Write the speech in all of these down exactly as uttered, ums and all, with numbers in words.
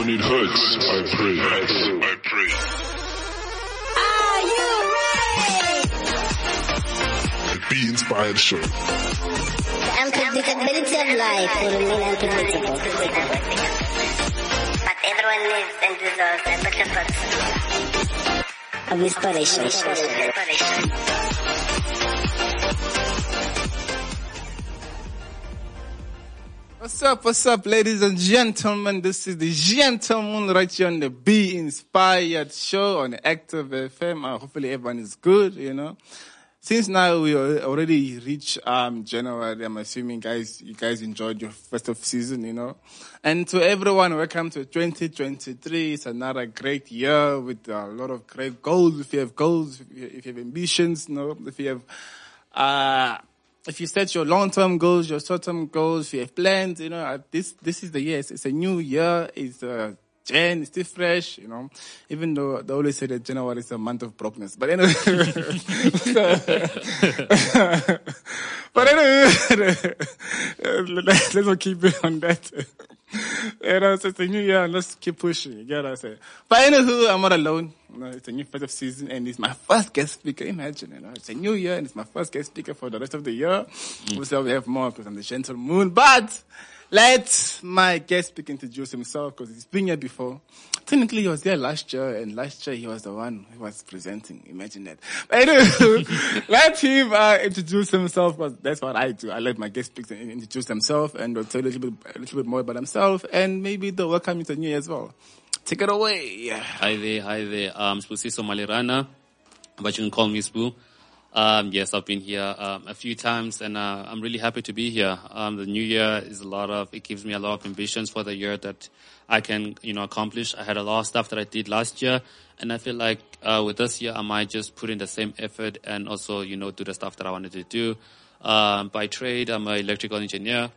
When it hurts, I pray. I pray. Are you ready? The Be Inspired Show. The unpredictability of life will remain unpredictable. But everyone needs and deserves a better version of inspiration. What's up, what's up, ladies and gentlemen? This is the Gentleman right here on the Be Inspired Show on Active F M. Uh, hopefully everyone is good, you know. Since now we already reached um, January, I'm assuming guys, you guys enjoyed your first of season, you know. And to everyone, welcome to twenty twenty-three. It's another great year with a lot of great goals. If you have goals, if you, if you have ambitions, you know, if you have, uh, if you set your long-term goals, your short-term goals, if you have plans, you know, uh, this, this is the year. It's, it's a new year. It's, uh, Jan, it's still fresh, you know, even though they always say that January is a month of brokenness. But anyway, but anyway, let's not keep it on that. You know, so it's a new year and let's keep pushing, you get what I say. But anywho, I'm not alone. You know, it's a new first of season and it's my first guest speaker. Imagine, you know, it's a new year and it's my first guest speaker for the rest of the year. Mm. Obviously, we have more because I'm the gentle moon, but let my guest speaker introduce himself because he's been here before. Technically, he was there last year, and last year he was the one who was presenting. Imagine that. But anyway, let him uh, introduce himself because that's what I do. I let my guest speaker introduce themselves and they'll tell you a little bit, a little bit more about themselves, and maybe they'll welcome you to New Year as well. Take it away. Hi there, hi there. Um, Spusiso Malirana, but you can call me Spoo. Um, yes, I've been here um, a few times, and uh, I'm really happy to be here. Um, the new year is a lot of, it gives me a lot of ambitions for the year that I can, you know, accomplish. I had a lot of stuff that I did last year, and I feel like uh, with this year, I might just put in the same effort and also, you know, do the stuff that I wanted to do. Um, by trade, I'm an electrical engineer,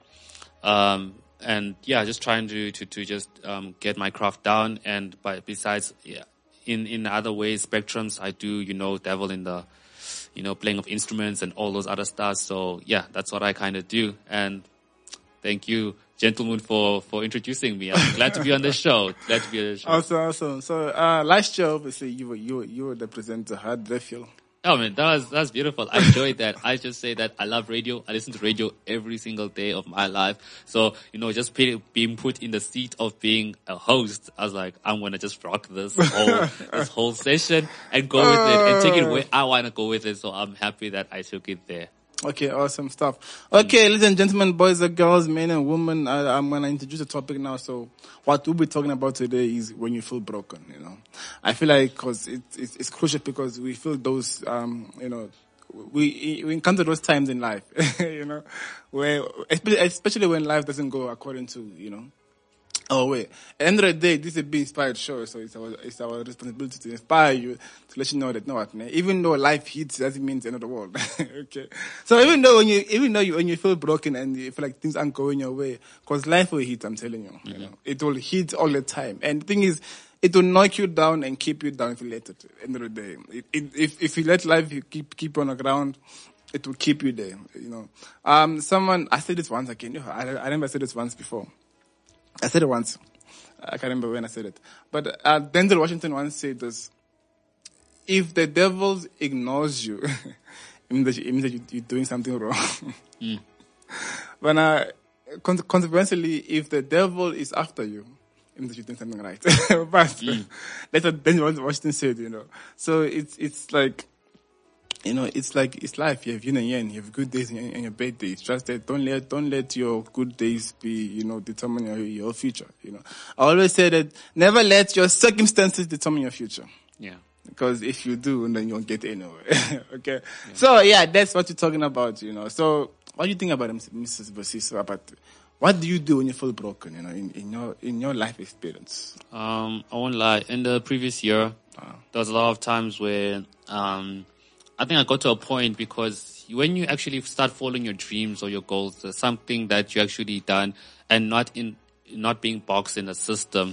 um, and yeah, just trying to to, to just um, get my craft down. And by besides, yeah, in in other ways, spectrums, I do, you know, dabble in the, you know, playing of instruments and all those other stuff. So yeah, that's what I kind of do. And thank you, gentlemen, for, for introducing me. I'm glad to be on the show. Glad to be on the show. Awesome, awesome. So, uh, last year, obviously, you were, you were, you were the presenter. How did that feel? Oh man, that was, that's beautiful. I enjoyed that. I just say that I love radio. I listen to radio every single day of my life. So, you know, just being put in the seat of being a host, I was like, I'm going to just rock this whole, this whole session and go with it and take it where I want to go with it. So I'm happy that I took it there. Okay, awesome stuff. Okay, mm. ladies and gentlemen, boys and girls, men and women, I, I'm going to introduce the topic now. So what we'll be talking about today is when you feel broken, you know. I feel like cause it, it's, it's crucial because we feel those, um, you know, we, we encounter those times in life, you know, where, especially when life doesn't go according to, you know, oh wait, at the end of the day, this is a Be Inspired show, so it's our, it's our responsibility to inspire you, to let you know that, no, what, man, even though life hits, doesn't mean it's the end of the world. Okay. So even though when you, even though you, when you feel broken and you feel like things aren't going your way, cause life will hit, I'm telling you, mm-hmm. you know, it will hit all the time. And the thing is, it will knock you down and keep you down if you let it, at the end of the day. It, it, if, if you let life you keep, keep on the ground, it will keep you there, you know. Um, someone, I said this once again, I, I never said this once before. I said it once. I can't remember when I said it. But uh, Denzel Washington once said this. If the devil ignores you, it means that, you, it means that you, you're doing something wrong. Mm. But uh, con- consequently, if the devil is after you, it means that you're doing something right. But mm. that's what Denzel Washington said, you know. So it's it's like, you know, it's like, it's life. You have yin and yang. You have good days and, and your bad days. Just that don't let, don't let your good days be, you know, determine your, your future, you know. I always say that never let your circumstances determine your future. Yeah. Because if you do, then you won't get anywhere. Okay. Yeah. So yeah, that's what you're talking about, you know. So what do you think about it, Missus Basiso, about what do you do when you feel broken, you know, in, in your, in your life experience? Um, I won't lie. In the previous year, uh, there was a lot of times where, um, I think I got to a point because when you actually start following your dreams or your goals, there's something that you actually done and not in, not being boxed in a system.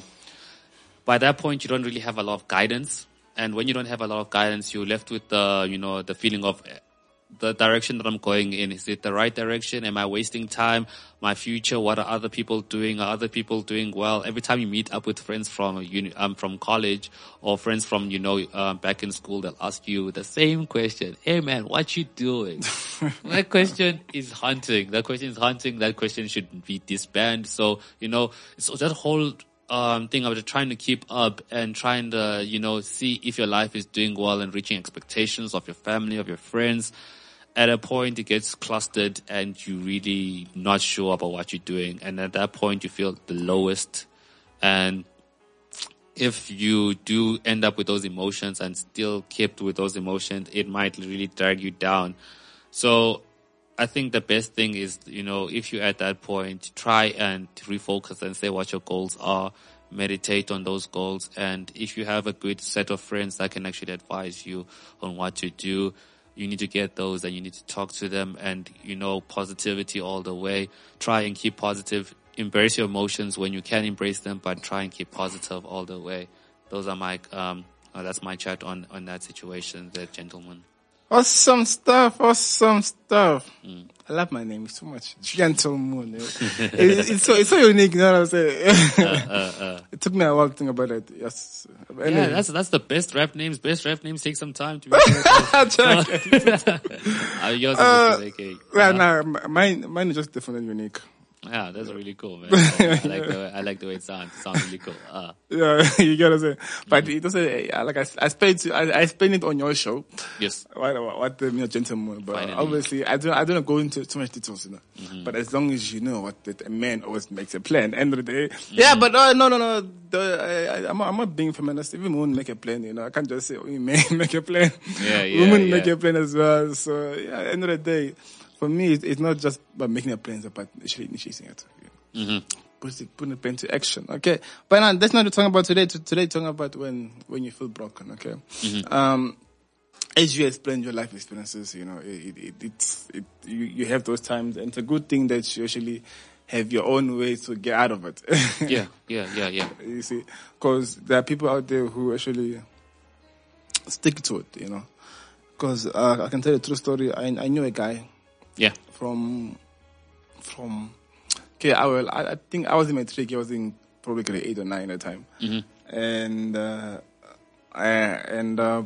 By that point, you don't really have a lot of guidance. And when you don't have a lot of guidance, you're left with the, you know, the feeling of the direction that I'm going in, is it the right direction? Am I wasting time? My future? What are other people doing? Are other people doing well? Every time you meet up with friends from uni, um, from college or friends from, you know, um, back in school, they'll ask you the same question. Hey man, what you doing? That question is haunting. That question is haunting. That question should be disbanded. So, you know, so that whole um thing of trying to keep up and trying to, you know, see if your life is doing well and reaching expectations of your family, of your friends. At a point, it gets clustered and you're really not sure about what you're doing. And at that point, you feel the lowest. And if you do end up with those emotions and still kept with those emotions, it might really drag you down. So I think the best thing is, you know, if you're at that point, try and refocus and say what your goals are. Meditate on those goals. And if you have a good set of friends that can actually advise you on what to do, you need to get those and you need to talk to them, and, you know, positivity all the way. Try and keep positive. Embrace your emotions when you can embrace them, but try and keep positive all the way. Those are my, um, uh, that's my chat on, on that situation there, gentlemen. Awesome stuff, awesome stuff. Mm. I love my name so much. Gentleman. it, it's so it's so unique, you know what I'm saying? uh, uh, uh. It took me a while to think about it. Yes. Anyway. Yeah, that's that's the best rap names. Best rap names take some time to be uh, yours is uh, okay. Yeah, uh, nah, mine mine is just different and unique. Yeah, that's really cool, man. I like the way, I like the way it sounds. It sounds really cool. Uh. Yeah, you get what I'm saying. But mm-hmm. it doesn't, like I, I spent, I, I spent it on your show. Yes. What, what, what the mere gentleman. But Finally. Obviously, I don't, I don't go into too much details, you know. Mm-hmm. But as long as you know what that a man always makes a plan. End of the day. Mm-hmm. Yeah, but uh, no, no, no. The, I, I, I'm, I'm not being feminist. Even women make a plan, you know. I can't just say, oh, men make a plan. Yeah, yeah. Women yeah. make a plan as well. So, yeah, end of the day, for me, it's, it's not just about making a plan, but actually initiating it. You know. Mm-hmm. Put it, put it into action, okay? But now, that's not what we're talking about today. Today, we're talking about when, when you feel broken, okay? Mm-hmm. Um, as you explain your life experiences, you know, it, it, it's, it, you, you have those times, and it's a good thing that you actually have your own way to get out of it. yeah, yeah, yeah, yeah. You see, because there are people out there who actually stick to it, you know? Because uh, I can tell you a true story. I, I knew a guy. Yeah. From, from, okay, I will, I, I think I was in matric. I was in probably grade eight or nine at the time. Mm-hmm. And, uh, I, and, uh,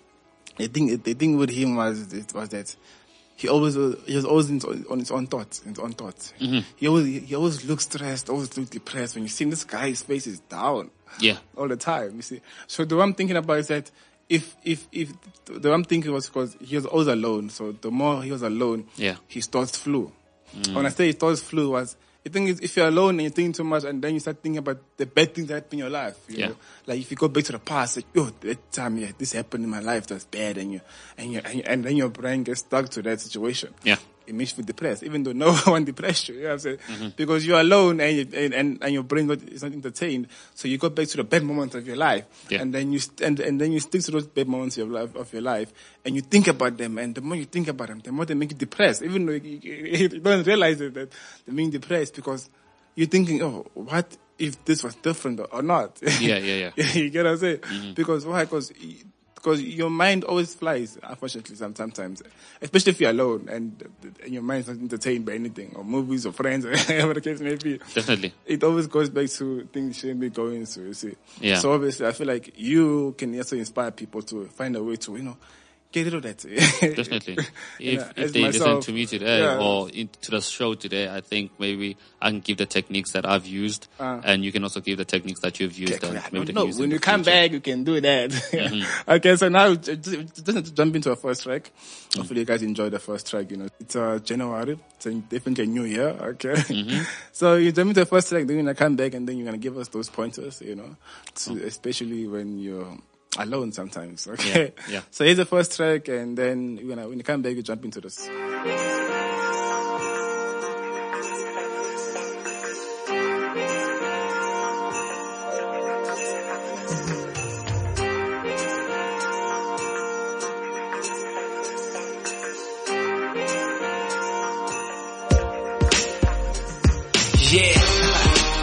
the thing, the thing with him was, it was that he always, he was always in, on his own thoughts, his own thoughts. Mm-hmm. He always, he always looked stressed, always looked depressed. When you see him, this guy's face is down. Yeah. All the time, you see. So the one I'm thinking about is that if, if, if, the one I'm thinking was because he was always alone. So the more he was alone, yeah. his thoughts flew. Mm. When I say his thoughts flew was, the thing is, if you're alone and you're thinking too much, and then you start thinking about the bad things that happen in your life, you yeah. know, like if you go back to the past, like, oh, that time, yeah, this happened in my life, that's bad, and you, and you, and, you, and then your brain gets stuck to that situation. Yeah. It makes you feel depressed, even though no one depressed you. You know what I'm saying? Mm-hmm. Because you're alone and, you, and, and and your brain is not entertained, so you go back to the bad moments of your life, yeah. and then you st- and and then you stick to those bad moments of your life, of your life, and you think about them, and the more you think about them, the more they make you depressed, even though you, you don't realize it, that they're being depressed because you're thinking, oh, what if this was different or not? Yeah, yeah, yeah. You get what I'm saying? Mm-hmm. Because why? Because because your mind always flies, unfortunately, sometimes, especially if you're alone and, and your mind's not entertained by anything, or movies, or friends, or whatever the case may be. Definitely. It always goes back to things you shouldn't be going to, you see. Yeah. So obviously, I feel like you can also inspire people to find a way to, you know, get rid of that. Definitely. If, know, if they myself, listen to me today yeah. or in, to the show today, I think maybe I can give the techniques that I've used, uh, and you can also give the techniques that you've used. Okay, and maybe no, use when you future. come back, you can do that. Mm-hmm. Okay, so now just, just jump into our first track. Mm-hmm. Hopefully you guys enjoy the first track. You know, it's uh, January. It's definitely a new year. Okay, mm-hmm. So you jump into the first track, then you're gonna come back, and then you're gonna give us those pointers. You know, to, oh. especially when you're alone sometimes, okay? Yeah, yeah. So here's the first track, and then you're gonna, when you come back, you jump into this. Yeah.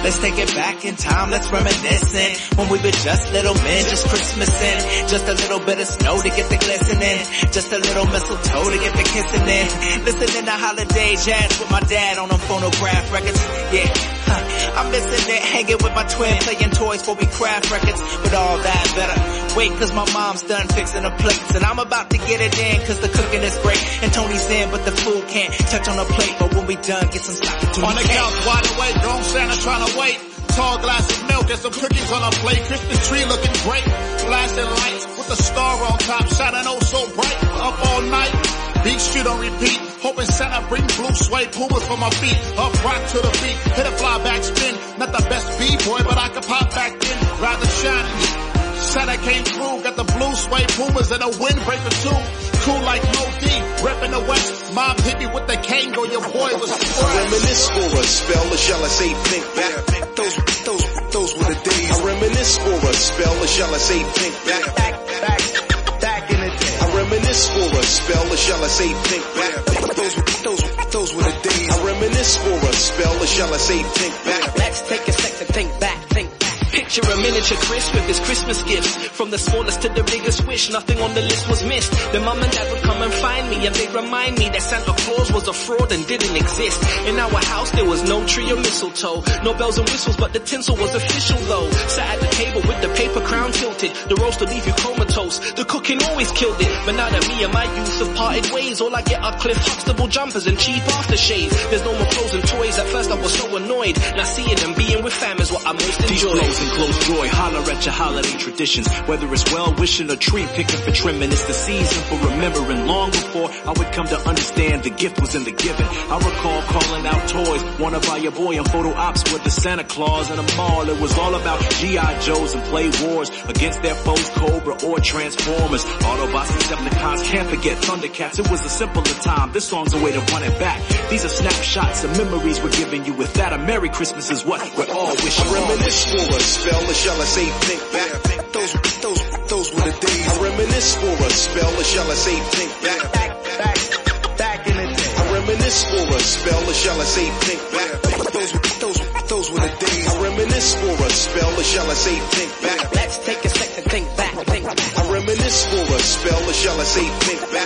Let's take it back in time, let's reminiscing. When we were just little men, just Christmasing. Just a little bit of snow to get the glistening. Just a little mistletoe to get the kissing in. Listening to holiday jazz with my dad on them phonograph records. Yeah, huh. I'm missing it, hanging with my twin, playing toys for we craft records. But all that better wait, cause my mom's done fixing the plates. And I'm about to get it in, cause the cooking is great. And Tony's in, but the food can't touch on the plate. But when we done, get some stock to on the couch, wide awake, grown Santa trying to wait. Tall glass of milk and some cookies on a plate. Christmas tree looking great. Flashing lights with the star on top, shining oh so bright. Up all night, Beach Street on repeat. Hoping Santa bring blue suede pumas for my feet. Up rock to the beat, hit a fly back spin. Not the best B-boy, but I can pop back in. Rather shiny. Santa came through, got the blue suede pumas and a windbreaker too. Cool like Mo D, reppin' the West. Mob hit me with the Kango, your boy was fresh. I reminisce for a spell, or shall I say think back? Those, those, those were the days. I reminisce for a spell, or shall I say think back? Back, back, back in the day. I reminisce for a spell, or shall I say think back? Those, those, those were the days. I reminisce for a spell, or shall I say think back? Let's take a second, think back, think back. Picture a miniature Chris with his Christmas gifts. From the smallest to the biggest wish, nothing on the list was missed. Then mom and dad would come and find me, and they'd remind me that Santa Claus was a fraud and didn't exist. In our house there was no tree or mistletoe, no bells and whistles, but the tinsel was official though. Sat at the table with the paper crown tilted, the roast would leave you comatose. The cooking always killed it, but now that me and my youth have parted ways, all I get are Cliff Huxtable jumpers and cheap aftershaves. There's no more clothes and toys. At first I was so annoyed, now seeing and being with fam is what I most enjoy. And close joy, holler at your holiday traditions. Whether it's well wishing or tree picking for trimming, it's the season for remembering. Long before I would come to understand the gift was in the giving. I recall calling out toys, wanna buy your boy and photo ops with the Santa Claus in a mall. It was all about G I Joes and play wars against their foes, Cobra or Transformers. Autobots and Decepticons, can't forget Thundercats. It was a simpler time. This song's a way to run it back. These are snapshots of memories we're giving you. With that, a Merry Christmas is what we're all wishing. I reminisce for a spell, or shall I say think back? Those, those, those were the days. I reminisce for a spell, or shall I say think back? Back, back, back in the day. I reminisce for a spell, or shall I say think back? Those, those, those were the days. I reminisce for a spell, or shall I say think back? Let's take a second, think back, think back. I reminisce for a spell, or shall I say think back?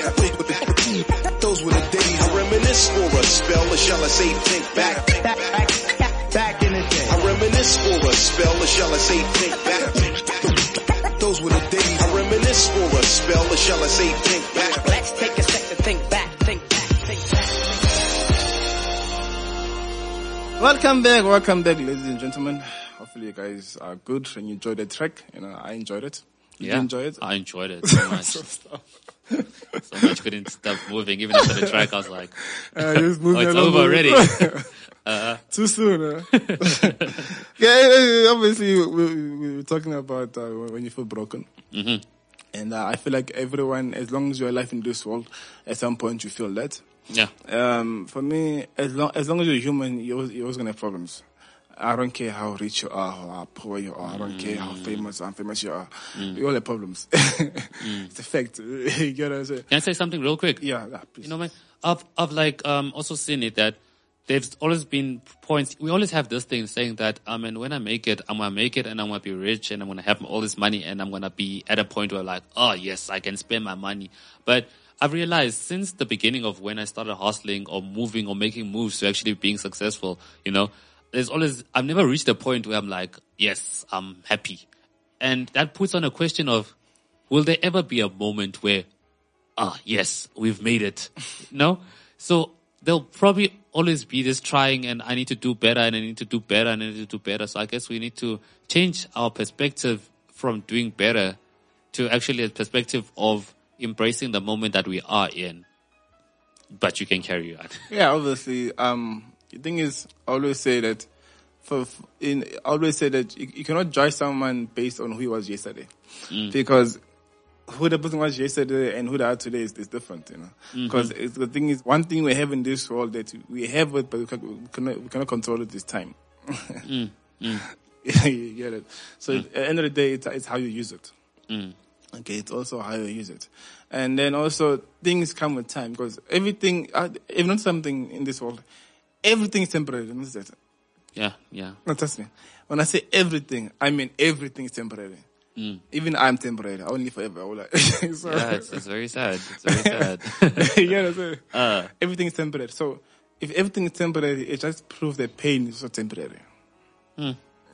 Those were the days. I reminisce for a spell, or shall I say think back? Back, back, back in the day. I reminisce for a spell, or shall I say think back? Those were the days. I reminisce for a spell, or shall I say think back? Let's take a second, think back, think back, think back. Welcome back, welcome back, ladies and gentlemen. Hopefully you guys are good and you enjoyed the track. You know, I enjoyed it. Did Yeah, you enjoy it? I enjoyed it so much. So stop. So much, couldn't stop moving. Even after the track, I was like, Uh, just move oh, it's along over with already. it. Too soon, huh? Yeah, obviously we, we, we were talking about uh, when you feel broken. Mm-hmm. And uh, I feel like everyone, as long as you're alive in this world, at some point you feel that. Yeah. Um, for me, as long as long as you're human, you're always, you're always gonna have problems. I don't care how rich you are, or how poor you are. I don't mm. care how famous or unfamous you are. Mm. We all have problems. mm. It's a fact. You get what I'm saying? Can I say something real quick? Yeah, yeah, please. You know, man, I've I've like um also seen it that there's always been points. We always have this thing saying that I mean, when I make it, I'm gonna make it, and I'm gonna be rich, and I'm gonna have all this money, and I'm gonna be at a point where like, oh yes, I can spend my money. But I've realized since the beginning of when I started hustling or moving or making moves to actually being successful, you know, there's always, I've never reached a point where I'm like, yes, I'm happy. And that puts on a question of, will there ever be a moment where, ah, yes, we've made it? No? So there'll probably always be this trying and I need to do better and I need to do better and I need to do better. So I guess we need to change our perspective from doing better to actually a perspective of embracing the moment that we are in. But you can carry on. Yeah, obviously. Um, the thing is, I always say that, for in I always say that you, you cannot judge someone based on who he was yesterday, mm. because who the person was yesterday and who they are today is, is different, you know. Because mm-hmm. the thing is, one thing we have in this world that we have it, but we, can, we cannot we cannot control it this time. mm. Mm. You get it. So mm. at the end of the day, it's, it's how you use it. Mm. Okay, it's also how you use it. And then also, things come with time, because everything, uh, if not something in this world, everything is temporary. Yeah, yeah. No, trust me. When I say everything, I mean everything is temporary. Mm. Even I'm temporary. I only forever. I will like, so, Yeah, it's, it's very sad. It's very sad. yeah, that's it. Uh. Everything is temporary. So if everything is temporary, it just proves that pain is so temporary. Hmm.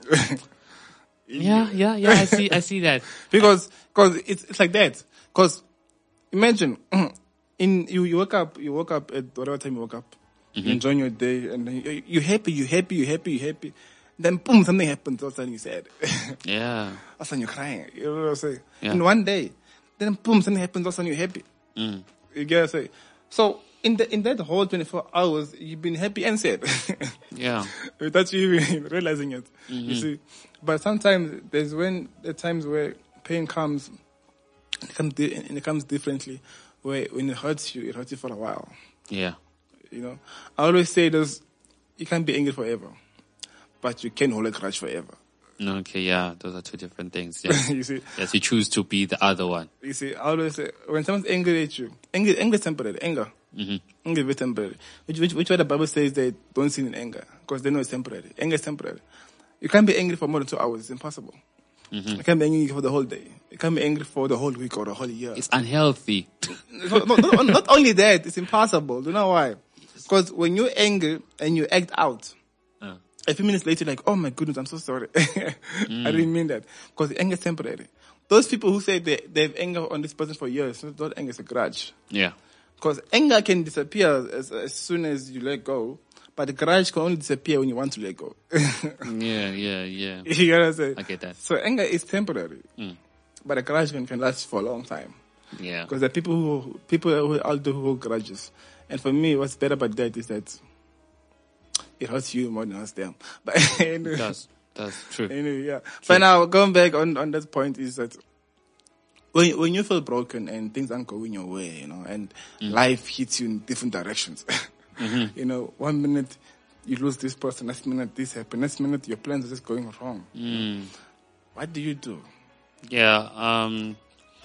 Yeah, yeah, yeah. I see. I see that. because cause it's it's like that. Because imagine in you you wake up you woke up at whatever time you woke up, Mm-hmm. you enjoying your day, and then you you happy you happy you happy you happy. Then boom, something happens. All of a sudden you're sad. Yeah. All of a sudden you're crying. You know what I'm saying? Yeah. In one day, then boom, something happens. All of a sudden you're happy. Mm. You get what I'm saying? So in the in that whole twenty-four hours, you've been happy and sad. Yeah. Without you even realizing it. Mm-hmm. You see, but sometimes there's when the times where pain comes, it comes di- and it comes differently. Where when it hurts you, it hurts you for a while. Yeah. You know, I always say this: you can't be angry forever, but you can hold a grudge forever. Okay. Yeah. Those are two different things. Yes. You see, Yes. You choose to be the other one. you see, I always say when someone's angry at you, anger, anger is temporary. Anger, Mm-hmm. anger is very temporary. Which, which, which why the Bible says they don't sin in anger because they know it's temporary. Anger is temporary. You can't be angry for more than two hours. It's impossible. Mm-hmm. You can't be angry for the whole day. You can't be angry for the whole week or the whole year. It's unhealthy. not, not, not only that, it's impossible. Do you know why? Because when you're angry and you act out, Uh. a few minutes later, you're like, oh my goodness, I'm so sorry. I didn't mean that. Because anger is temporary. Those people who say they, they have anger on this person for years, it's not anger, it's a grudge. Yeah. Because anger can disappear as, as soon as you let go, but the grudge can only disappear when you want to let go. Yeah. Yeah. Yeah. You know what I'm saying? I get that. So anger is temporary, Mm. but a grudge can, can last for a long time. Yeah. Because there are people who people who out there who hold grudges, and for me, what's better about that is that it hurts you more than it hurts them. But anyway, That's that's true. anyway, yeah. But now going back on on that point is that when when you feel broken and things aren't going your way, you know, and life hits you in different directions. You know, one minute you lose this person, next minute this happens, next minute your plans are just going wrong. Mm. What do you do? Yeah. Um.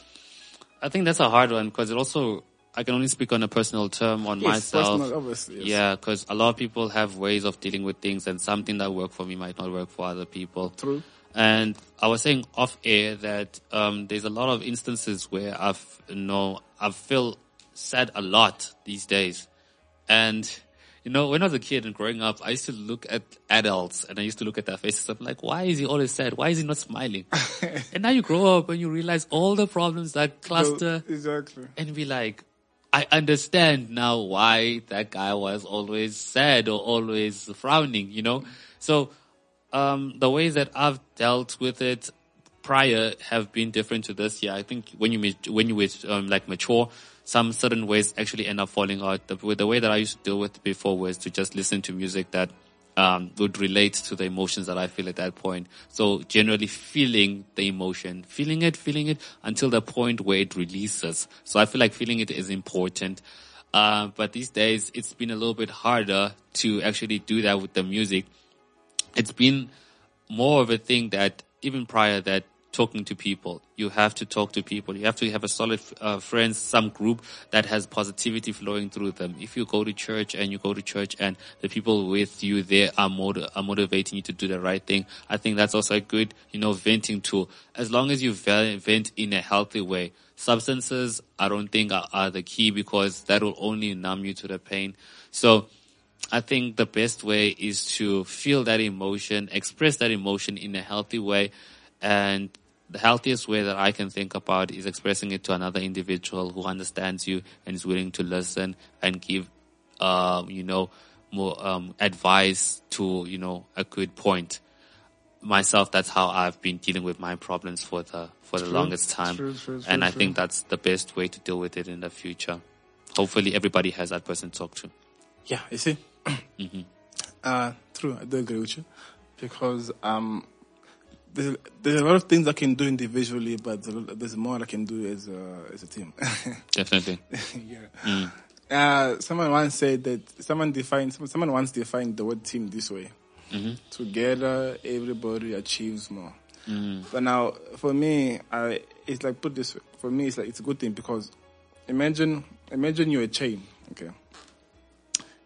I think that's a hard one because it also I can only speak on a personal term on Yes, myself. personal, obviously, yes. Yeah, because a lot of people have ways of dealing with things, and something that work for me might not work for other people. True. And I was saying off air that um, there's a lot of instances where I've you know I feel sad a lot these days, and you know when I was a kid and growing up, I used to look at adults and I used to look at their faces. I'm like, why is he always sad? Why is he not smiling? And now you grow up and you realize all the problems that cluster, So, exactly. and be like, I understand now why that guy was always sad or always frowning, you know? So, um, the ways that I've dealt with it prior have been different to this year. I think when you, mat- when you, um, like mature, some certain ways actually end up falling out. The, the way that I used to deal with it before was to just listen to music that Um, would relate to the emotions that I feel at that point. So generally feeling the emotion, feeling it, feeling it until the point where it releases. So I feel like feeling it is important. Uh, but these days it's been a little bit harder to actually do that with the music. It's been more of a thing that even prior that talking to people, you have to talk to people. You have to have a solid uh, friends, some group that has positivity flowing through them. If you go to church and you go to church and the people with you there are, motiv- are motivating you to do the right thing, I think that's also a good, you know, venting tool. As long as you vent in a healthy way. Substances, I don't think are, are the key because that will only numb you to the pain. So I think the best way is to feel that emotion, express that emotion in a healthy way. And the healthiest way that I can think about is expressing it to another individual who understands you and is willing to listen and give, uh, you know, more um, advice to, you know, a good point. Myself, that's how I've been dealing with my problems for the for the True, longest time, true, true, true, and I true. think that's the best way to deal with it in the future. Hopefully, everybody has that person to talk to. Yeah, you see. Mm-hmm. Uh, true, I do agree with you because um. There's, there's a lot of things I can do individually, but there's, a- there's more I can do as a, as a team. Definitely. yeah. Mm. Uh, someone once said that someone defined, someone once defined the word team this way. Mm-hmm. Together, everybody achieves more. Mm. But now, for me, I, it's like, put this way. For me, it's like, it's a good thing because imagine, imagine you're a chain, okay?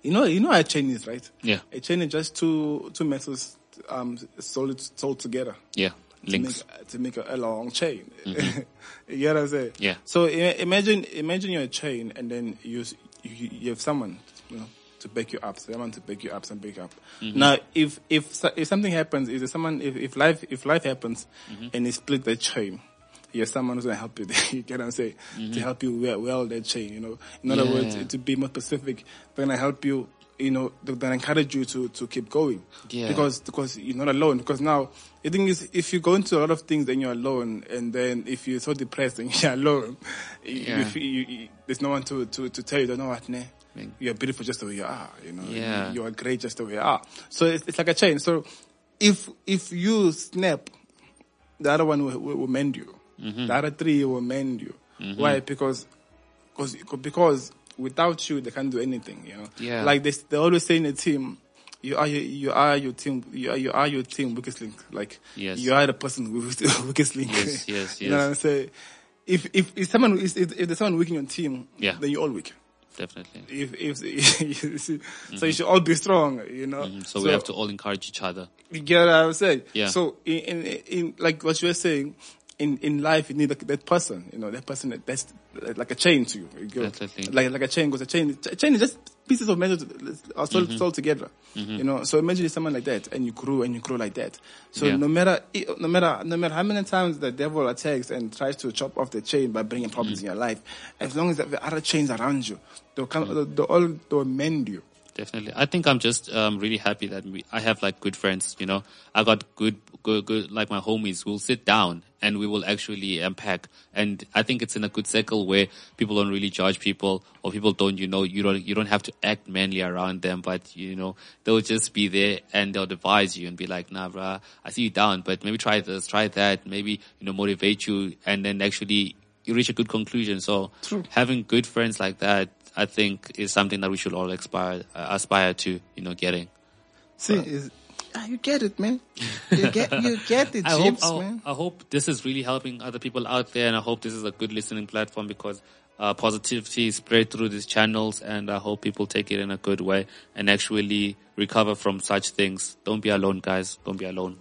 You know, you know how a chain is, right? Yeah. A chain is just two two metals um sold sold together. Yeah. To Links. make, to make a, a long chain. Mm-hmm. You get what I'm saying? Yeah. So i- imagine imagine you're a chain, and then you you, you have someone, you know, to back you up. Someone to back you up, and back you up. Mm-hmm. Now, if if so- if something happens, if there's someone, if, if life if life happens, Mm-hmm. and you split the chain, you're someone who's gonna help you. You get what I'm saying? To help you wel- weld that chain. You know, in other Mm-hmm. Yeah. words, to be more specific, they're gonna help you. You know, they're gonna encourage you to to keep going. Yeah. Because because you're not alone. Because now the thing is, if you go into a lot of things, then you're alone, and then if you're so depressed and you're alone, you, Yeah. you, feel- you, you, there's no one to, to, to tell you, you know what, ne? Mean- You're beautiful just the way you are, you know. Yeah. You, you are great just the way you are. So it's, it's like a chain. So if if you snap, the other one will, will, will mend you. Mm-hmm. The other three will mend you. Why? Because because because without you, they can't do anything. You know. Yeah. Like they they always say in a team, you are your, you are your team. You are you are your team weakest link. Like Yes. you are the person with the weakest link. Yes, yes, You know yes. what I'm saying? If if if someone is if, if there's someone weak in your team, Yeah. then you're all weak. Definitely. If if you see, so you should all be strong. You know. Mm, So, we have to all encourage each other. You get what I'm saying? Yeah. So in, in, in like what you were saying, in, in life you need like that person, you know, that person that, that's like a chain to you. You go, Definitely. like like a chain, because a chain a chain is just pieces of metal are sold, Mm-hmm. sold together. You know, so imagine someone like that, and you grew and you grow like that. So Yeah. no matter no matter no matter how many times the devil attacks and tries to chop off the chain by bringing problems Mm-hmm. in your life, as long as the other chains around you, they'll come, they'll, they'll all they'll mend you. Definitely. I think I'm just um, really happy that we, I have like good friends, you know. I got good, good, good, like my homies who will sit down and we will actually unpack. And I think it's in a good circle where people don't really judge people, or people don't, you know, you don't, you don't have to act manly around them, but you know, they'll just be there and they'll advise you and be like, nah, bruh, I see you down, but maybe try this, try that, maybe, you know, motivate you, and then actually you reach a good conclusion. So True. having good friends like that, I think, is something that we should all aspire, uh, aspire to, you know, getting. See, is ah, you get it, man. You get you get it, I hope, Jeeps, I, man. I hope this is really helping other people out there, and I hope this is a good listening platform, because uh, positivity is spread through these channels, and I hope people take it in a good way and actually recover from such things. Don't be alone, guys. Don't be alone.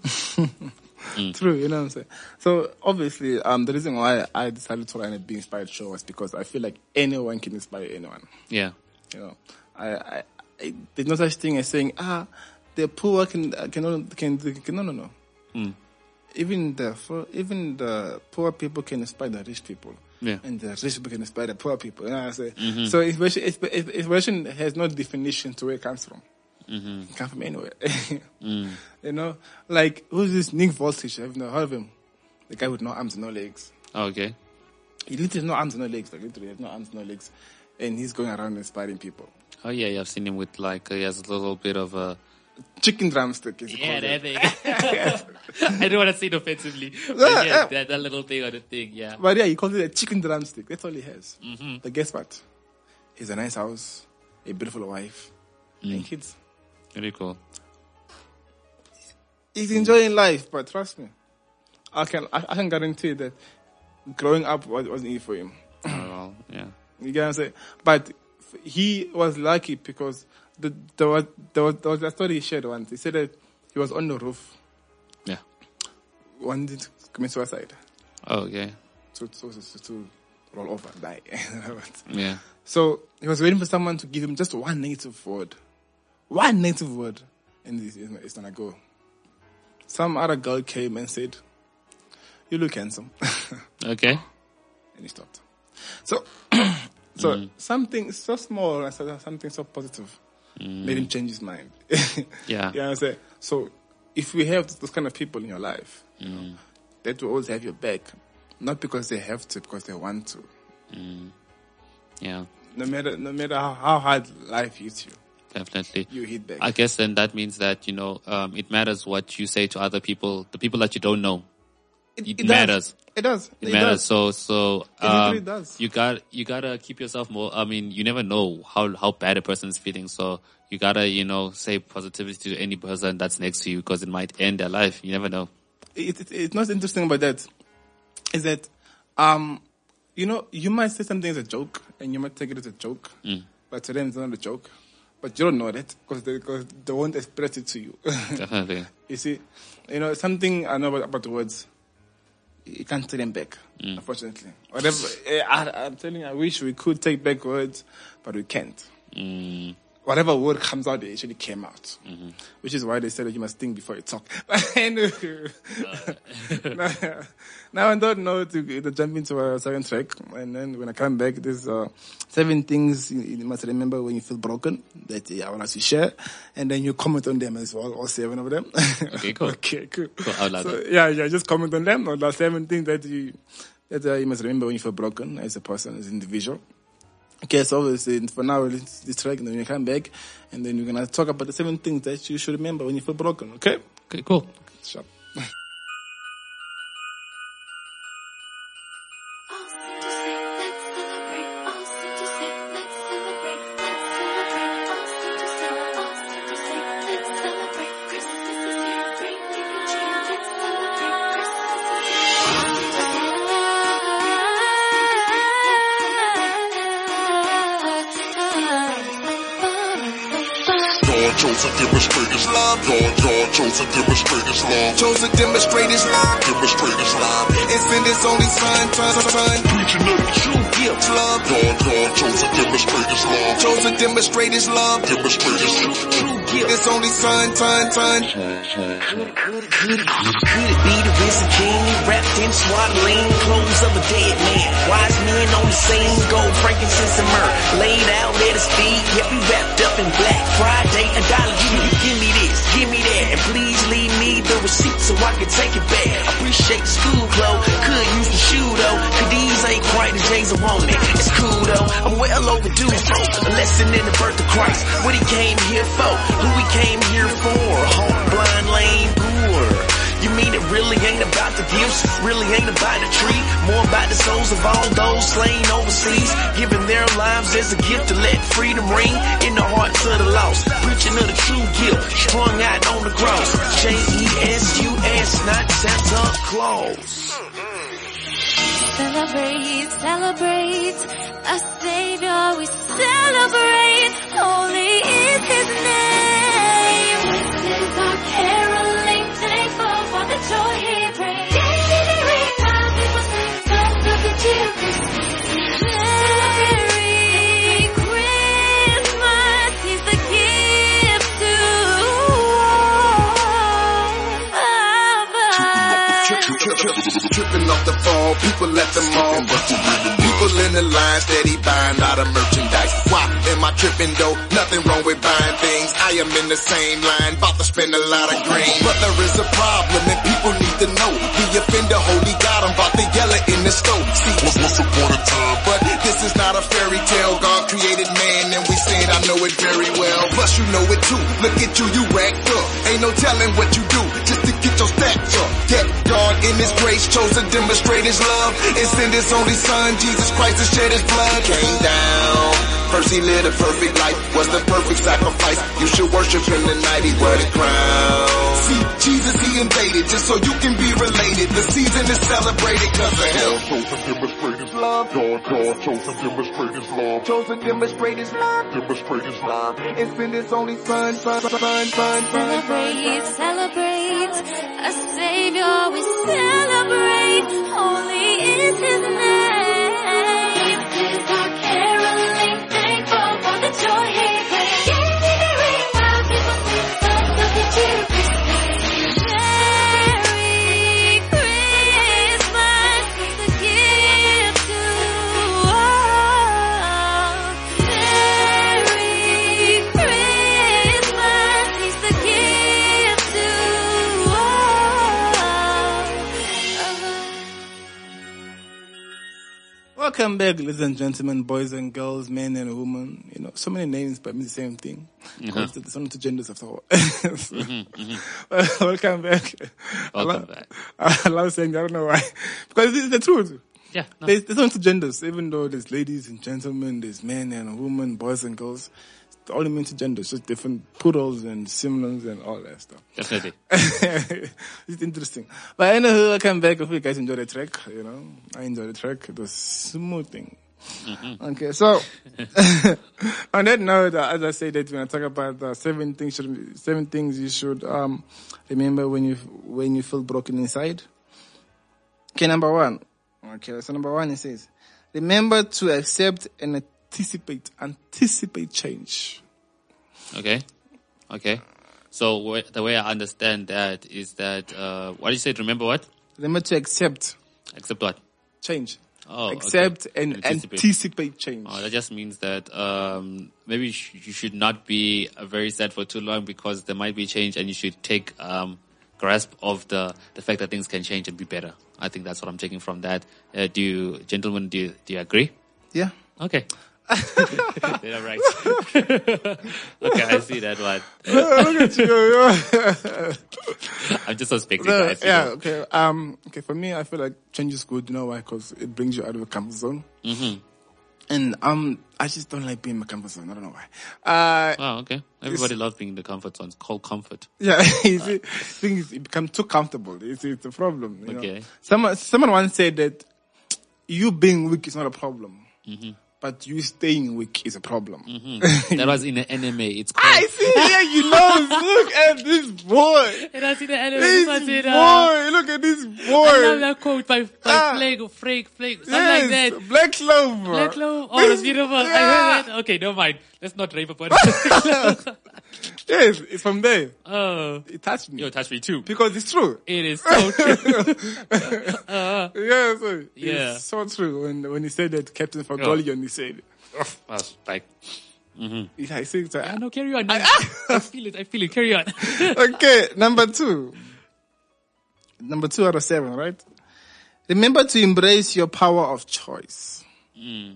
True, you know what I'm saying? So obviously, um, the reason why I decided to run a Be Inspired show was because I feel like anyone can inspire anyone. Yeah. You know, I, I, I there's no such thing as saying, ah, the poor can can can, can no no no. Mm. Even the for, even the poor people can inspire the rich people. Yeah. And the rich people can inspire the poor people. You know what I'm saying? Mm-hmm. So inspiration, inspiration has no definition to where it comes from. Mm-hmm. It comes from anywhere. Mm. You know, like who's this Nick Voltage? I've never heard of him. The guy with no arms, no legs. Okay. He literally has no arms, no legs. Like literally has no arms, no legs, and he's going around inspiring people. Oh yeah, yeah, I've seen him with like uh, he has a little bit of a Chicken drumstick, is he yeah, called that it. thing. I don't want to say it offensively. But Yeah, yeah, yeah. That, that little thing on the thing, yeah. But yeah, he calls it a chicken drumstick. That's all he has. Mm-hmm. But guess what? He's a nice house, a beautiful wife, Mm. and kids. Very cool. He's enjoying life, but trust me, I can I, I can guarantee that growing up was, wasn't easy for him. Oh, well, yeah. You get what I'm saying? But he was lucky because the, there, was, there, was, there was a story he shared once. He said that he was on the roof, Yeah. wanted to commit suicide, Oh, yeah. to, to, to, to roll over and die. Yeah. So he was waiting for someone to give him just one negative word. One negative word. And it's, it's gonna go. Some other girl came and said, "You look handsome." Okay. And he stopped. So, so something so small and so- something so positive made him change his mind. Yeah. You know what I'm saying? So if we have those kind of people in your life, you know, that will always have your back. Not because they have to, because they want to. Yeah. No matter no matter how, how hard life hits you, Definitely. you hit back. I guess then that means that, you know, um, it matters what you say to other people, the people that you don't know. It, does. matters. It does. It, It matters. does. So, so, It literally um, does. you got, you gotta keep yourself more, I mean, you never know how, how bad a person is feeling. So you gotta, you know, say positivity to any person that's next to you, because it might end their life. You never know. It, it, it's not interesting about that is that, um, you know, you might say something as a joke and you might take it as a joke, Mm. but to them it's not a joke. but you don't know that because they, cause they won't express it to you. Definitely. You see, you know, something I know about, about the words, you can't take them back, Mm. unfortunately. Whatever, eh, I, I'm telling you, I wish we could take back words, but we can't. Mm. Whatever word comes out, it actually came out. Mm-hmm. Which is why they said that you must think before you talk. Anyway, now, now on that note, to, to jump into our second track, and then when I come back, there's uh, seven things you, you must remember when you feel broken that yeah, I want us to share, and then you comment on them as well, all seven of them. Okay, cool. Okay, cool. Cool, I love so, it. yeah, yeah, just comment on them. On the seven things that you that uh, you must remember when you feel broken as a person, as an individual. Okay, so obviously for now, it's this track, and then we come back, and then we're going to talk about the seven things that you should remember when you feel broken, okay? Okay, cool. Sure. Chosen demonstrators love. God, God, chosen demonstrators love. Chosen demonstrators love. Demonstrators love. And send his only son, son, son. Preaching of the true Gift love. God, God, chosen demonstrators love. Chosen demonstrators love. Demonstrators true Gift his only son, son, son. Could, could, could, could it be the risen king wrapped in swaddling clothes of a dead man? Wise men on the scene, gold, frankincense, and myrrh. Laid out at his feet, yet we wrapped up in black. Friday, a dollar, give me, give me this, give me that, and please leave me the receipt so I can take it back. Appreciate the school clothes, could use the shoe though, cause these ain't quite as J's I want it. It's cool though, I'm well overdue for a lesson in the birth of Christ. What he came here for, who he came here for, hope blind, lame, poor. You mean it really ain't about the gifts, really ain't about the tree, more about the souls of all those slain overseas, giving their lives as a gift to let freedom ring in the hearts of the lost, preaching of the true gift, strung out on the cross, J E S U S, not Santa Claus. Celebrate, celebrate, a Savior we celebrate, holy is His name. This is our caroling, thankful for the joy He brings. Daily ring, while people sing songs of the cheer Christmas. Merry Christmas, He's the gift to all of us. Tripping off the phone, people at the mall. People in the line, steady buying a lot of merchandise. Why am I tripping though? Nothing wrong with buying things. I am in the same line, about to spend a lot of green. But there is a problem and people need to know. We offend the holy God, I'm about to yell it in the stove. See, once, once upon a time, but this is not a fairy tale. God created man and we said I know it very well. Plus you know it too. Look at you, you racked up. Ain't no telling what you do just to get your stacks up. Get God in His grace, chosen demonstrate His love, and send His only Son, Jesus Christ, to shed His blood. Came down. First He lived a perfect life, was the perfect sacrifice. You should worship Him tonight, He wear the crown. See, Jesus He invaded, just so you can be related. The season is celebrated cause of Him. chosen demonstrators love. God, God, chosen demonstrators love. Chosen demonstrate His love, Demonstrators love. and send His only Son, Son, Son, Son, Son. Celebrate, celebrate, a Savior we celebrate, holy is His name. This is our caroling, thankful for the joy He brings. Daily ring, while people sing songs of the cheer Christmas. Merry Christmas, the gift to all. Merry Christmas, He's the gift to all. Welcome back, ladies and gentlemen, boys and girls, men and women. You know, so many names, but mean the same thing. Because there's only two genders after all. So, welcome back. I Welcome love, back. I love saying that, I don't know why. Because it's the truth. Yeah. No. There's, there's only two genders, even though there's ladies and gentlemen, there's men and women, boys and girls. It's only mean two genders, just different poodles and similars and all that stuff. Definitely. It's interesting. But anyway, welcome back. I hope you guys enjoyed the track, you know. I enjoyed the track. It was smoothing. Mm-hmm. Okay, so on that note, uh, as I said, that when I talk about the seven things, should, seven things you should um, remember when you when you feel broken inside. Okay, number one. Okay, so number one, it says, remember to accept and anticipate anticipate change. Okay, okay. So wh- the way I understand that is that uh, what did you say? Remember what? Remember to accept Accept what? change. Oh, accept okay. and Anticipate. anticipate change. Oh, that just means that um, maybe you, sh- you should not be uh, very sad for too long because there might be change, and you should take um, grasp of the the fact that things can change and be better. I think that's what I'm taking from that. Uh, do you, gentlemen, do you, do you agree? Yeah. Okay. Yeah, right. Okay, I see that one. Look at you. I'm just suspecting, No, guys. you yeah, know. okay. Um, okay, for me, I feel like change is good. You know why? Because it brings you out of a comfort zone. Mm-hmm. And um, I just don't like being in my comfort zone. I don't know why. Uh, Oh, okay. Everybody loves being in the comfort zone. It's called comfort. yeah, you see, things become too comfortable. It's, it's a problem. You Okay. know? Someone, someone once said that you being weak is not a problem. Mm-hmm. But you staying weak is a problem. Mm-hmm. That was in the anime. It's called. I see here, you know, look at this boy. And I see the anime. This This one said, boy, uh, look at this boy. I love that quote by, by Ah. Flake or Flake, Flake, something Yes, like that. Black Clover. Black Clover. Oh, that's beautiful. I heard that. Okay, never mind. Let's not rave about it. Yes, it's from there. Oh, It touched me. Yo, touch me too. Because it's true. it is so true. Yeah, so Yeah. it's so true. When when he said that Captain Fagolion, he said, I was like, yeah, I think so. Ah, no, carry on. I feel it. I feel it. Carry on. Okay, number two. Number two out of seven, right? Remember to embrace your power of choice. mm,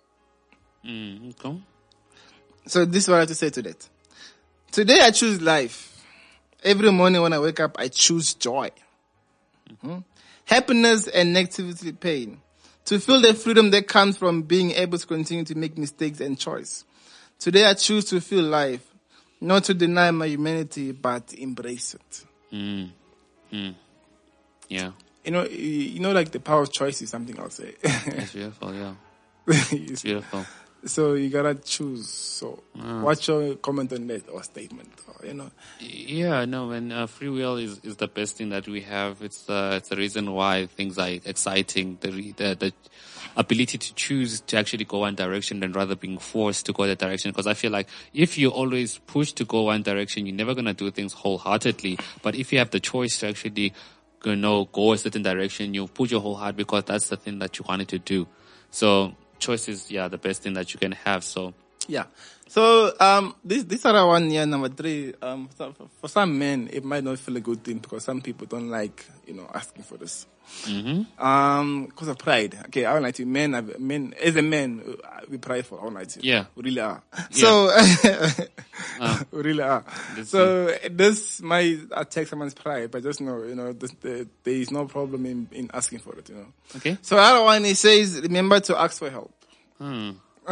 okay. So this is what I have to say to that. Today I choose life. Every morning when I wake up, I choose joy. Mhm. Happiness and negativity pain. To feel the freedom that comes from being able to continue to make mistakes and choice. Today I choose to feel life. Not to deny my humanity, but embrace it. Mm. Mm. Yeah. You know, you you know, like the power of choice is something I'll say. It's beautiful, yeah. You It's see? beautiful. So you gotta choose. So what's your comment on that or statement? Or, you know, Yeah, no, and uh, free will is, is the best thing that we have. It's uh, it's the reason why things are exciting. The, re- the the ability to choose to actually go one direction than rather being forced to go that direction. Because I feel like if you're always pushed to go one direction, you're never gonna do things wholeheartedly. But if you have the choice to actually, you know, go a certain direction, you put your whole heart because that's the thing that you wanted to do. So choice is, yeah, the best thing that you can have. So yeah. So um, this this other one here, number three. Um, so for, for some men, it might not feel a good thing because some people don't like, you know, asking for this. Mm-hmm. Um, because of pride. Okay, I don't like to. Men, are- men, as a man, uh, we prideful. I don't like to. Yeah. we really are. So Uh, we really are. Let's So this might attack someone's pride, but just know, you know, this, the, there is no problem in, in asking for it. You know. okay. So other one, he says, remember to ask for help. Hmm.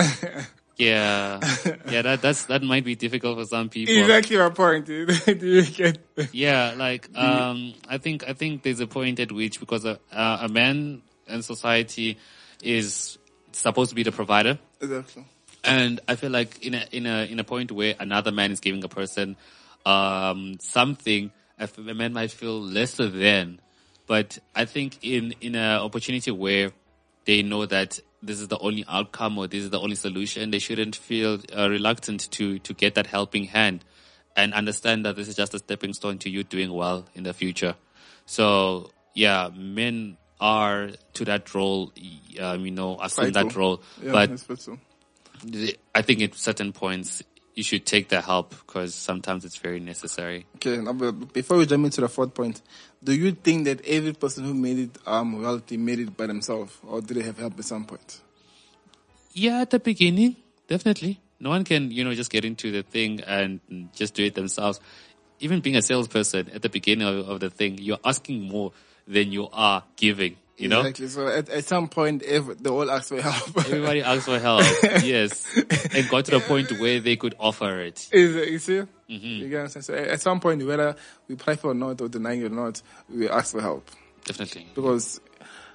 Yeah, yeah. That that's that might be difficult for some people. Exactly my point. Do you get? Yeah, like um, I think I think there's a point at which because a, uh, a man in society is supposed to be the provider, Exactly. and I feel like in a in a in a point where another man is giving a person um something, a f- a man might feel lesser than. But I think in in an opportunity where they know that this is the only outcome or this is the only solution, they shouldn't feel uh, reluctant to to get that helping hand and understand that this is just a stepping stone to you doing well in the future. So yeah, men are to that role, um, you know, assume that Vital. role, Yeah, but that's what so. the- I think at certain points you should take the help because sometimes it's very necessary. Okay, now, but before we jump into the fourth point, do you think that every person who made it um wealthy made it by themselves, or did they have help at some point? Yeah, at the beginning, definitely. No one can, you know, just get into the thing and just do it themselves. Even being a salesperson at the beginning of, of the thing, you're asking more than you are giving, you know? Exactly. So at, at some point, ev- they all ask for help. Everybody asks for help, yes. And got to the point where they could offer it. Is it, you see? Mm-hmm. You get what I'm saying? So at at some point, whether we pray for or not, or denying it or not, we ask for help. Definitely. Because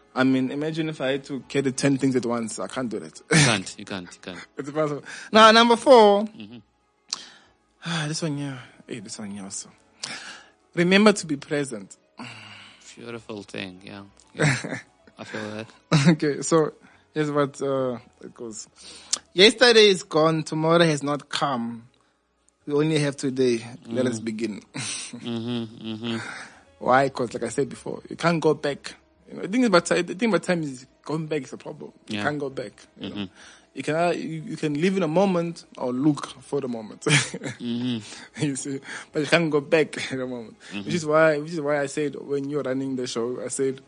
I mean, imagine if I had to carry ten things at once. I can't do that. You can't, you can't, you can't. It's impossible. Now, number four. Mm-hmm. Ah, this one here. Hey, this one here also. Remember to be present. Beautiful thing, yeah. yeah. I feel that. Okay, so here's what uh, it goes. Yesterday is gone. Tomorrow has not come. We only have today. Mm. Let us begin. mm-hmm, mm-hmm. Why? Because, like I said before, you can't go back. You know, the thing about time, the thing about time is going back is a problem. You Yeah. can't go back. You Mm-hmm. know, you can uh, you, you can live in a moment or look for the moment. mm-hmm. You see, but you can't go back in a moment. Mm-hmm. Which is why, which is why I said when you're running the show, I said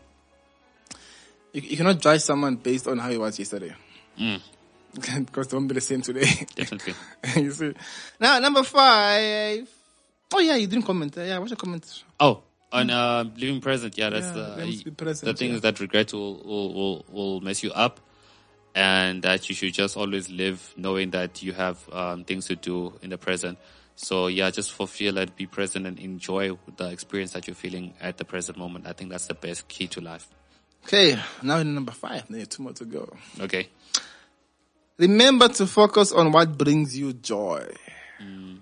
you, you cannot judge someone based on how he was yesterday. Mm. Because they won't be the same today. Definitely. You see. Now, number five. Oh yeah, you didn't comment. Yeah, what's your comment? Oh, on uh, living present, yeah, that's Yeah, the, let's be present, the thing yeah. is that regret will, will, will, will mess you up, and that you should just always live knowing that you have um, things to do in the present. So yeah, just fulfill it, be present, and enjoy the experience that you're feeling at the present moment. I think that's the best key to life. Okay, now in number five. There are two more to go. Okay. Remember to focus on what brings you joy. Mm.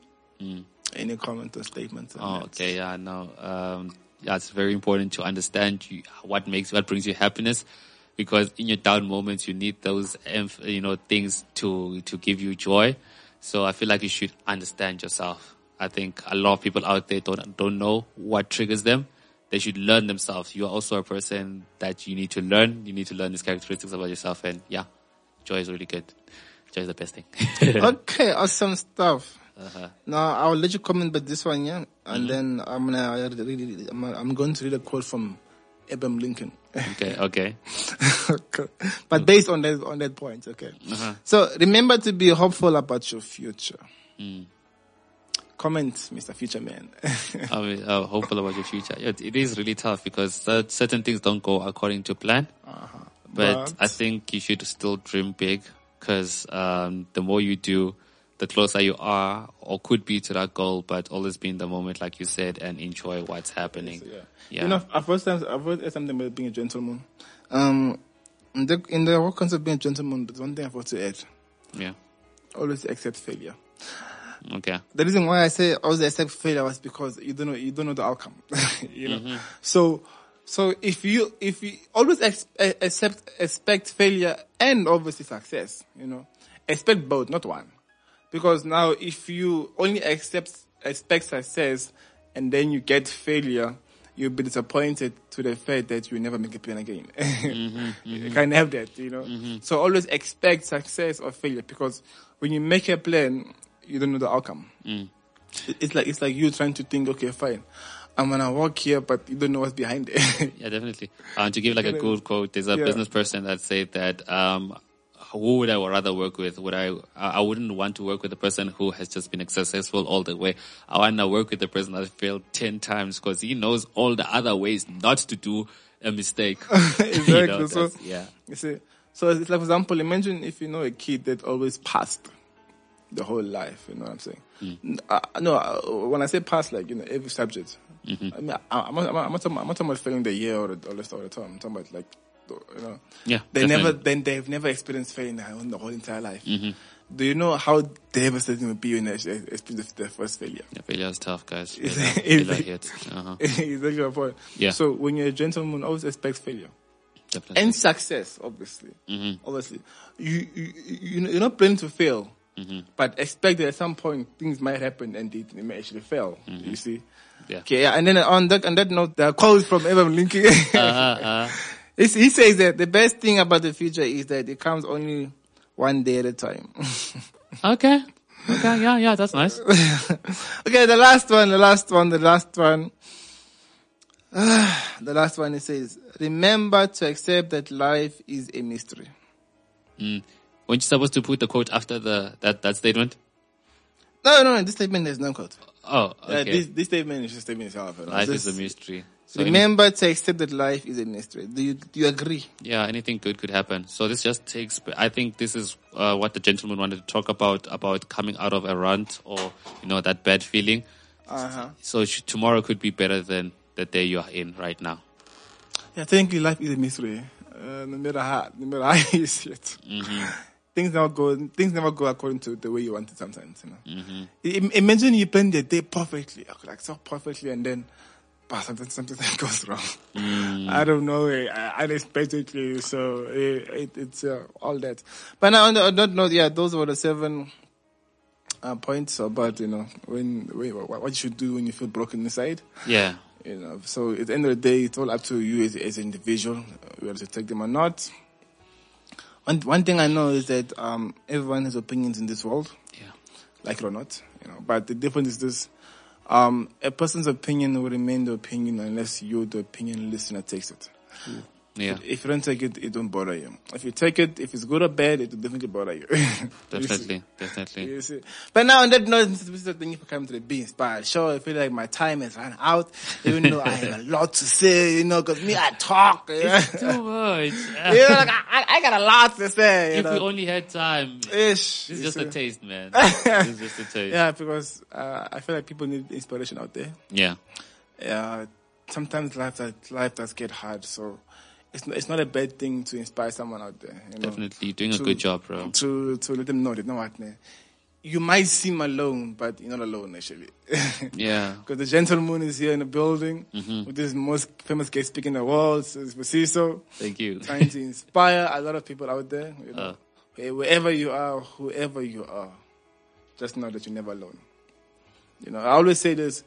Mm. Any comment or statements? on Oh, that? okay, yeah, no, um, yeah, it's very important to understand you, what makes, what brings you happiness, because in your down moments, you need those, emph- you know, things to, to give you joy. So I feel like you should understand yourself. I think a lot of people out there don't, don't know what triggers them. They should learn themselves. You are also a person that you need to learn. You need to learn these characteristics about yourself, and yeah, joy is really good. Joy is the best thing. Okay, awesome stuff. Uh-huh. Now I'll let you comment about this one, yeah, and Mm-hmm. then I'm gonna read, I'm, I'm going to read a quote from Abraham Lincoln. Okay, okay. Okay. But based on that on that point, okay. Uh-huh. So remember to be hopeful about your future. Mm. Comment, Mister Future Man. I mean, uh, hopeful about your future. Yeah, it is really tough because cer- certain things don't go according to plan. Uh-huh. But, But- I think you should still dream big, because um, the more you do, the closer you are or could be to that goal. But always be in the moment, like you said, and enjoy what's happening. Yeah. Yeah. You know, I've heard, times, I've heard something about being a gentleman. Um, in the, in the whole concept of being a gentleman, there's one thing I've got to add. Yeah. Always accept failure. Okay. The reason why I say always accept failure was because you don't know, you don't know the outcome. you know, Mm-hmm. so, so if you, if you always ex- accept, expect failure and obviously success, you know, expect both, not one. Because now if you only accept, expect success and then you get failure, you'll be disappointed to the fact that you never make a plan again. Mm-hmm, mm-hmm. You can't have that, you know. Mm-hmm. So always expect success or failure, because when you make a plan, you don't know the outcome. Mm. It's like, it's like you trying to think, okay, fine, I'm gonna walk here, but you don't know what's behind it. Yeah, definitely. Uh, to give like a good quote, there's a Yeah. business person that said that, um, who would I rather work with? Would I, I wouldn't want to work with a person who has just been successful all the way. I want to work with a person that failed ten times, because he knows all the other ways not to do a mistake. Exactly. You know, so, that's- yeah. you see, so it's like, for example, imagine if you know a kid that always passed the whole life, you know what I'm saying? Mm. Uh, no, uh, when I say pass, like, you know, every subject. Mm-hmm. I mean, I, I'm, not, I'm, not, I'm, not talking, I'm not talking about failing the year or the, or the, or the term. I'm talking about, like, you know, Yeah, they definitely. never, then they've never experienced failing the whole entire life. Mm-hmm. Do you know how devastating it would be when they experience their first failure? Yeah, failure is tough, guys. Is Failure, it- is failure it- hits. Uh-huh. Exactly my point. Yeah. So when you're a gentleman, always expect failure. Definitely. And success, obviously. Mm-hmm. Obviously. You, you, you, you're not planning to fail, Mm-hmm. but expect that at some point things might happen and it, it may actually fail. Mm-hmm. You see? Yeah. Okay, yeah, and then on that, on that note, the quote from Abraham Lincoln. Uh-huh, uh-huh. It's- he says that the best thing about the future is that it comes only one day at a time. Okay. Okay, yeah, yeah, that's nice. Okay, the last one, the last one, the last one. Ah, the last one, it says, remember to accept that life is a mystery. Mm. Weren't you supposed to put the quote after the that, that statement? No, no, no, this statement has no quote. Oh, Uh, okay. this, this statement is just a statement itself. you know. Life Just is a mystery. So remember to accept that life is a mystery. Do you, do you agree? Yeah, anything good could happen. So this just takes, I think this is uh, what the gentleman wanted to talk about, about coming out of a rant or, you know, that bad feeling. Uh-huh. So sh- tomorrow could be better than the day you are in right now. Yeah, technically life is a mystery. Uh, no matter how, no matter how you see it. Mm-hmm. Things never go, things never go according to the way you want it sometimes, you know. Mm-hmm. I- Imagine you plan your day perfectly, like so perfectly, and then, bah, something, something goes wrong. Mm. I don't know, uh, unexpectedly, so it, it, it's uh, all that. But now, on, the, on that note, yeah, those were the seven uh, points about, you know, when, when, what you should do when you feel broken inside. Yeah. You know, so at the end of the day, it's all up to you as, as an individual, uh, whether to take them or not. One, one thing I know is that um, everyone has opinions in this world, Yeah. like it or not. You know, but the difference is this: um, a person's opinion will remain the opinion unless you, the opinion listener, takes it. Yeah. If you don't take it, it don't bother you. If you take it, if it's good or bad, it will definitely bother you. Definitely. Definitely. You see. But now on that note, this is the thing for coming to the Be Inspired show. I feel like my time has run out, even though I have a lot to say, you know, because me, I talk. You know? It's too much. You know, like, I, I got a lot to say. You If know? we only had time. Ish, This is you just see. a taste, man. This is just a taste. Yeah, because uh, I feel like people need inspiration out there. Yeah. Yeah, sometimes life does, life does get hard, so it's not, it's not a bad thing to inspire someone out there. You know, Definitely. You're doing a to- good job, bro. To to let them know that, you know what, man, you might seem alone, but you're not alone actually. Yeah. Because the gentleman is here in the building Mhm. with this most famous guest speaker in the world, so it's Masiso, Thank you. trying to inspire a lot of people out there. You know, Uh. Hey, wherever you are, whoever you are, just know that you're never alone. You know, I always say this.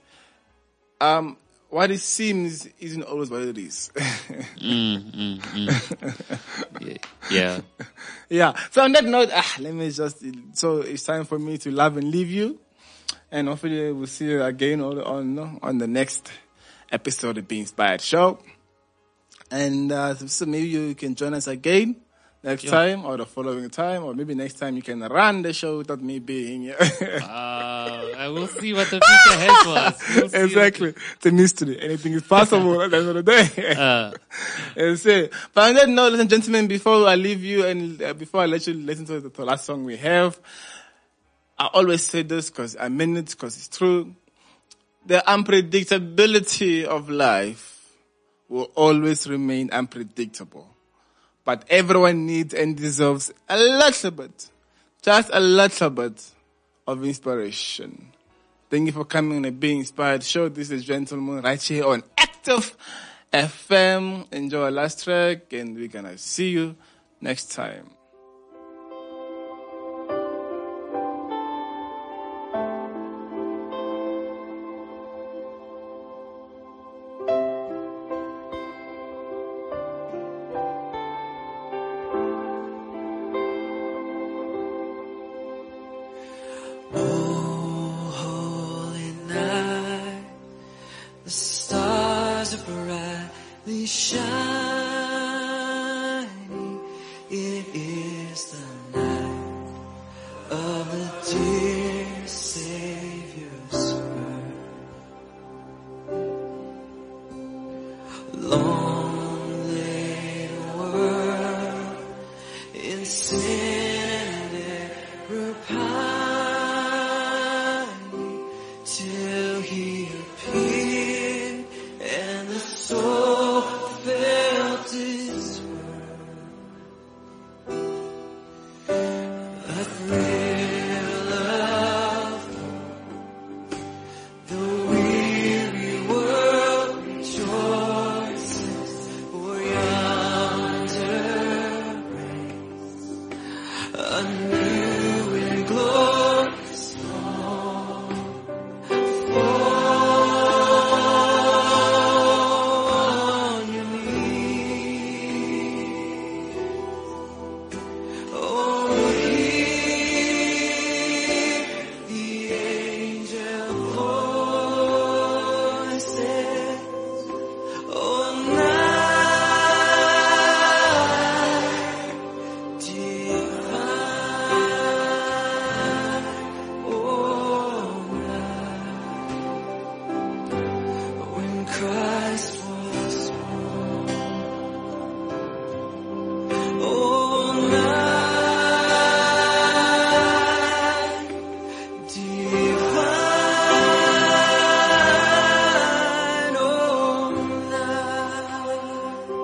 Um, what it seems isn't always what it is. Mm, mm, mm. Yeah. Yeah. Yeah. So on that note, ah, let me just, so it's time for me to love and leave you. And hopefully we'll see you again on, on, on the next episode of Be Inspired Show. And, uh, so maybe you can join us again next Yeah. time or the following time, or maybe next time you can run the show without me being here. Uh, I will see what the future has for us. We'll see. Exactly. It's a mystery. Anything is possible at the end of the day. Uh, That's it. But on that note, ladies and gentlemen, before I leave you and uh, before I let you listen to the, the last song we have, I always say this because I mean it, because it's true. The unpredictability of life will always remain unpredictable. But everyone needs and deserves a little bit, just a little bit of inspiration. Thank you for coming on the Be Inspired show. This is Gentleman right here on Active F M. Enjoy our last track and we're gonna see you next time. The stars are brightly shining. It is the night of the dear Savior's birth. Long lay the world in sin and error pining till He appeared and the soul felt His word. A thrill of the weary world rejoices, for yonder reigns a new and glorious dawn. On your knees, oh, hear the angel voices, oh, night divine, oh, night when Christ was born. Oh, night divine, oh, night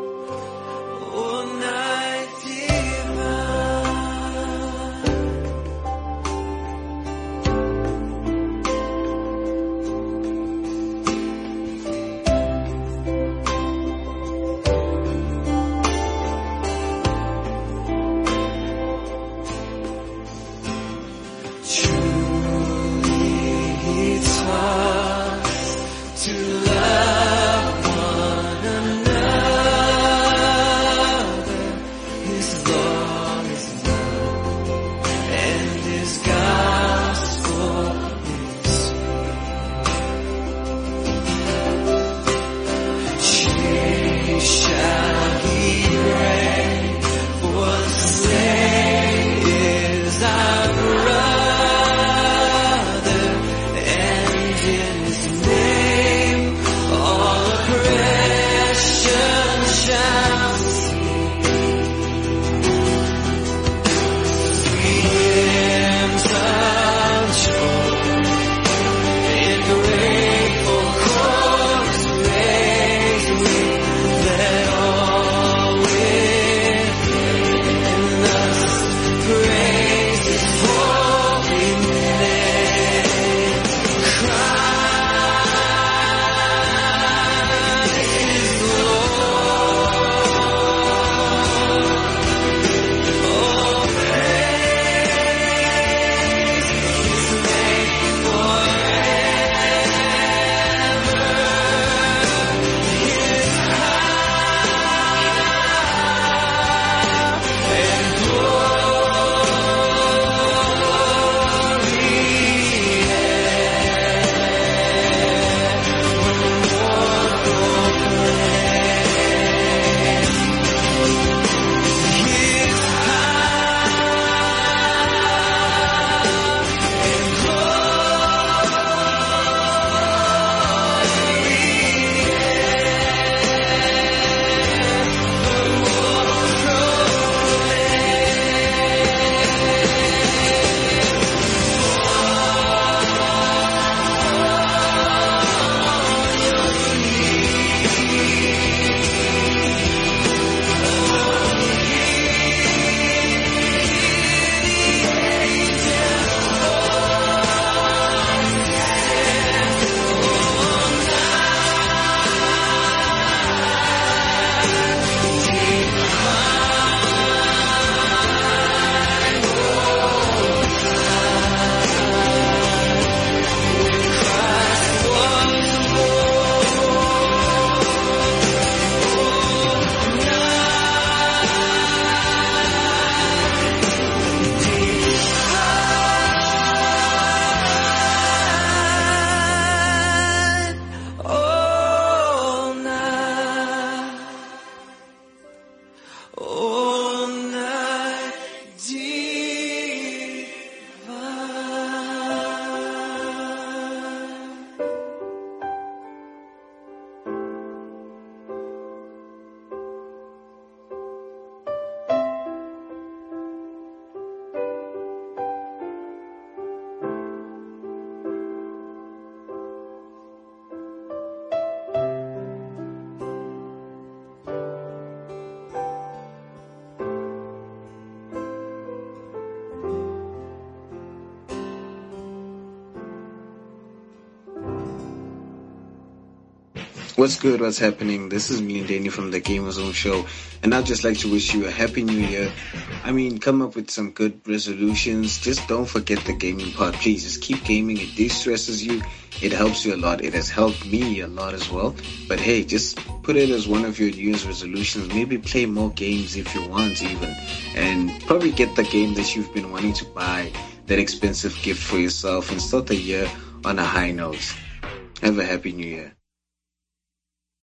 What's good? What's happening? This is me and Danny from the Gamer Zone Show, and I'd just like to wish you a happy new year. I mean, come up with some good resolutions. Just don't forget the gaming part, please. Just keep gaming. It de-stresses you. It helps you a lot. It has helped me a lot as well. But hey, just put it as one of your New Year's resolutions. Maybe play more games if you want even, and probably get the game that you've been wanting to buy, that expensive gift for yourself, and start the year on a high note. Have a happy new year.